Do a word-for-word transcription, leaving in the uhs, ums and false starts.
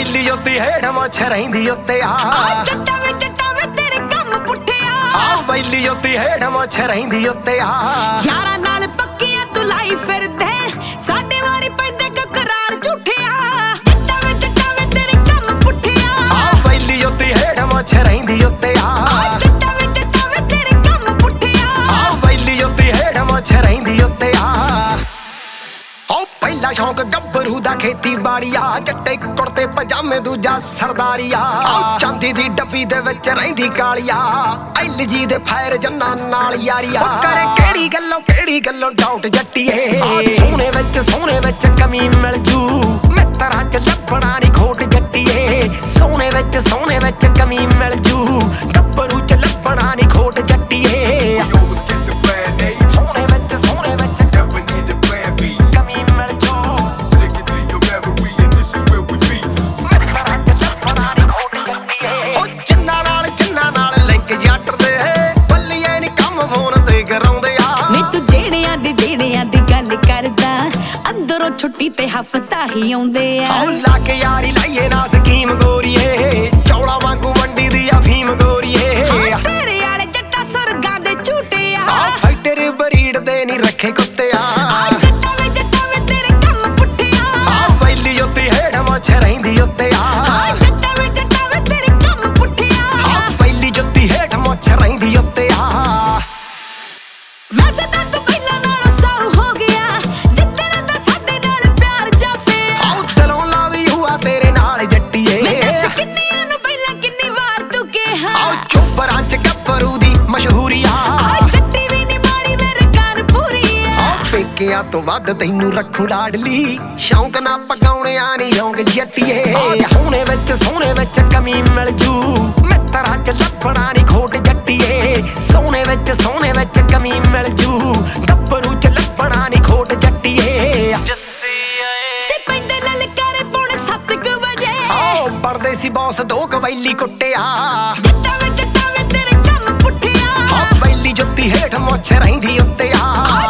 ਵੈਲੀ ਜੋਤੀ ਹੇਠ ਮੁੱਛ ਰਹਿੰਦੀ ਉੱਤੇ ਆ ਜੱਟਾਂ ਵੇ ਜੱਟਾਂ ਵੇ ਤੇਰੇ ਕੰਮ ਪੁੱਠਿਆ ਆ ਵੈਲੀ ਜੋਤੀ ਹੇਠ ਮੁੱਛ ਰਹਿੰਦੀ ਉੱਤੇ ਆ ਯਾਰਾਂ ਨਾਲ ਪੱਕੀਆਂ ਤੂੰ ਲਾਈ ਫਿਰਦੇ ਸਾਡੇ ਵਾਰੀ ਪੈਂਦੇ ਕਕਰਾਰ ਝੂਠਿਆ ਜੱਟਾਂ ਵੇ ਜੱਟਾਂ ਵੇ ਤੇਰੇ ਕੰਮ ਪੁੱਠਿਆ ਆ ਵੈਲੀ ਜੋਤੀ ਹੇਠ ਮੁੱਛ ਰਹਿੰਦੀ ਉੱਤੇ ਆ ਜੱਟਾਂ ਵੇ ਜੱਟਾਂ ਵੇ ਤੇਰੇ ਕੰਮ ਪੁੱਠਿਆ ਆ ਵੈਲੀ ਜੋਤੀ ਹੇਠ ਮੁੱਛ ਰਹਿੰਦੀ ਉੱਤੇ ਆ ਓ ਪਹਿਲਾ ਸ਼ੌਂਕ ਗੱਭਰੂ ਦਾ ਖੇਤੀਬਾੜੀਆ ਜੱਟੇ ਕੁੜਤੇ ਪਜਾਮੇ ਦੂਜਾ ਸਰਦਾਰੀਆ ਚਾਂਦੀ ਦੀ ਡੱਬੀ ਦੇ ਵਿੱਚ ਰਹਿੰਦੀ ਕਾਲੀਆ ਐਲ ਜੀ ਦੇ ਫਾਇਰ ਜੰਨਾਂ ਨਾਲ ਯਾਰੀਆ ਕਰੇ ਕਿਹੜੀ ਗੱਲੋਂ ਕਿਹੜੀ ਗੱਲੋਂ ਡਾਊਟ ਜੱਟੀਏ ਸੋਹਣੇ ਵਿੱਚ ਸੋਹਣੇ ਵਿੱਚ ਕਮੀ ਮਿਲ ਜੂ ਮਿੱਤਰਾਂ ਚ ਲੱਭਣਾ ਨਹੀਂ ਖੋਟ ਜੱਟੀਏ ਸੋਹਣੇ ਵਿੱਚ ਸੋਹਣੇ ਵਿੱਚ ਕਮੀ ਮਿਲ ਜੂ ਗੱਭਰੂ ਚ ਲੱਭਣਾ ਨਹੀਂ ਖੋਟ ਜੱਟੀਏ ਸੋਹਣੇ ਵਿੱਚ ਸੋਹਣੇ ਵਿੱਚ ਅੰਦਰੋਂ ਛੁੱਟੀ ਤੇ ਹਫਤਾ ਹੀ ਆਉਂਦੇ ਆ ਆਉ ਲਾ ਕੇ ਯਾਰੀ ਲਾਈਏ ਨਾ ਸਕੀਮ ਗੋਰੀਏ ਚੌੜਾ ਵਾਂਗੂ ਵੰਡੀ ਦੀ ਅਫੀਮ ਗੋਰੀਏ ਤੇਰੇ ਵਾਲੇ ਜੱਟਾ ਸਰਗਾਂ ਦੇ ਝੂਟੇ ਆ ਫਾਈਟਰ ਬਰੀਡ ਦੇ ਨਹੀਂ ਰੱਖੇ ਕੁੱਤੇ ਆ ਜੱਟਾਂ ਵੇ ਜੱਟਾਂ ਵੇ ਤੇਰੇ ਕੰਮ ਪੁੱਠਿਆ ਆ ਵੈਲੀ ਜੋਤੀ ਹੇਠ ਮੁੱਛ ਰਹਿੰਦੀ ਉੱਤੇ ਆ ਜੱਟਾਂ ਵੇ ਜੱਟਾਂ ਵੇ ਤੇਰੇ ਕੰਮ ਪੁੱਠਿਆ ਆ ਵੈਲੀ ਜੋਤੀ ਹੇਠ ਮੁੱਛ ਰਹਿੰਦੀ ਉੱਤੇ ਆ ਵੈਸੇ ਤਾਂ ਤੂੰ ਪਹਿਲਾਂ ਨਾਲੋਂ ਸਾਊ ਹੋ ਗਿਆ ਜਿੱਦਣ ਦਾ ਸਾਡੇ ਨਾਲ ਪਿਆਰ ਜਾਪਿਆ ਆਉ ਦਿਲੋਂ ਲਾਵੀ ਹੁਆ ਤੇਰੇ ਨਾਲ ਜੱਟੀਏ ਮੈਂ ਦੱਸ ਕਿੰਨੀਆਂ ਨੂੰ ਪਹਿਲਾਂ ਕਿੰਨੀ ਵਾਰ ਤੂੰ ਕਿਹਾ ਆਉ ਚੋਬਰਾਂ ਚ ਗੱਭਰੂ ਦੀ ਮਸ਼ਹੂਰੀ ਆ ਜੱਟੀ ਵੀ ਨੀ ਮਾੜੀ ਮੇਰੇ ਕਾਨ ਪੂਰੀ ਆ ਪੇਕਿਆਂ ਤੋਂ ਵੱਧ ਤੈਨੂੰ ਰੱਖੂ ਲਾਡਲੀ ਸ਼ੌਂਕ ਨਾ ਪਗਾਉਣਿਆ ਨੀ ਸ਼ੌਂਕ ਜੱਟੀਏ ਸੋਹਣੇ ਵਿੱਚ ਸੋਹਣੇ ਵਿੱਚ ਕਮੀ ਮਿਲ ਜੂ ਮਿੱਤਰਾਂ ਚ ਲੱਭਣਾ ਨੀ ਖੋਟ ਜੱਟੀਏ ਸੋਹਣੇ ਵਿੱਚ ਸੋਹਣੇ ਵਿੱਚ ਕਮੀ ਮਿਲ ਜੂ ਗੱਭਰੂ ਚ ਲੱਭਣਾ ਨੀ ਖੋਟ ਜੱਟੀਏ ਸੇ ਪੈਂਦੇ ਲਲਕਾਰੇ ਪੌਣੇ ਸੱਤ ਕੁ ਵਜੇ ਓ ਪਰਦੇ ਸੀ ਬੌਸ ਦੋ ਕਵੈਲੀ ਕੁੱਟਿਆ ਜੱਟਾਂ ਵੇ ਜੱਟਾਂ ਵੇ ਤੇਰੇ ਕੰਮ ਪੁੱਠਿਆ ਆ ਵੈਲੀ ਜੁੱਤੀ ਹੇਠ ਮੁੱਛ ਰਹਿੰਦੀ ਉੱਤੇ ਆ